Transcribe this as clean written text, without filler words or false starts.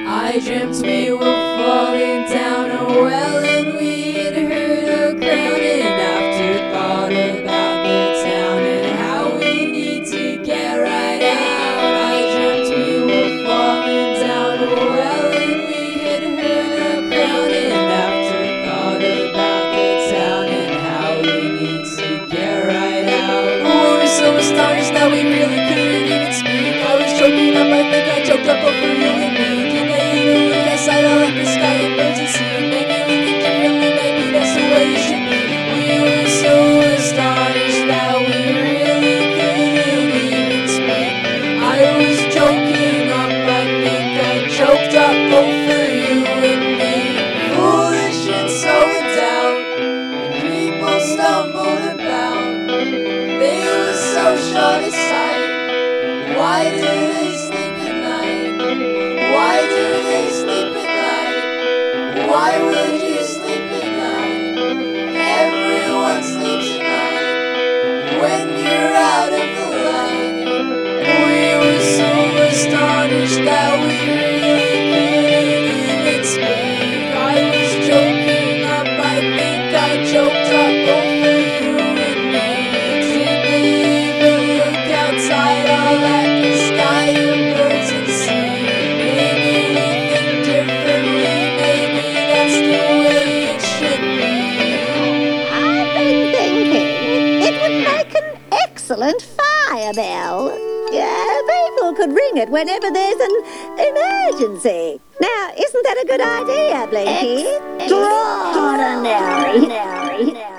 I dreamt we were falling down a well and we'd heard a crowning afterthought about the town and how we need to get right out. I dreamt we were falling down a well and we had heard a crowning afterthought about the town and how we need to get right out. We were so astonished that we really couldn't even speak. I was choking up, I think I choked up over you and me. I like the sky and birds and sea. Maybe we think differently, maybe that's the way it should be. We were so astonished that we really couldn't even speak. I was choking up, I think I choked up over you and me. Foolish and so in doubt, people stumbled about. They were so short of sight. Why do they sleep at night? Why do they sleep at night? Why would you sleep at night? Everyone sleeps at night when you're out of the light. We were so astonished that we really couldn't even speak. I was choking up, I think I choked up over you and me. Did we even look outside all at the sky and birds and sea? Maybe we think differently, maybe that's the way it should be. I've been thinking it would make an excellent fire bell. Yeah, people could ring it whenever there's an emergency. Now, isn't that a good idea, Blinky? Extraordinary.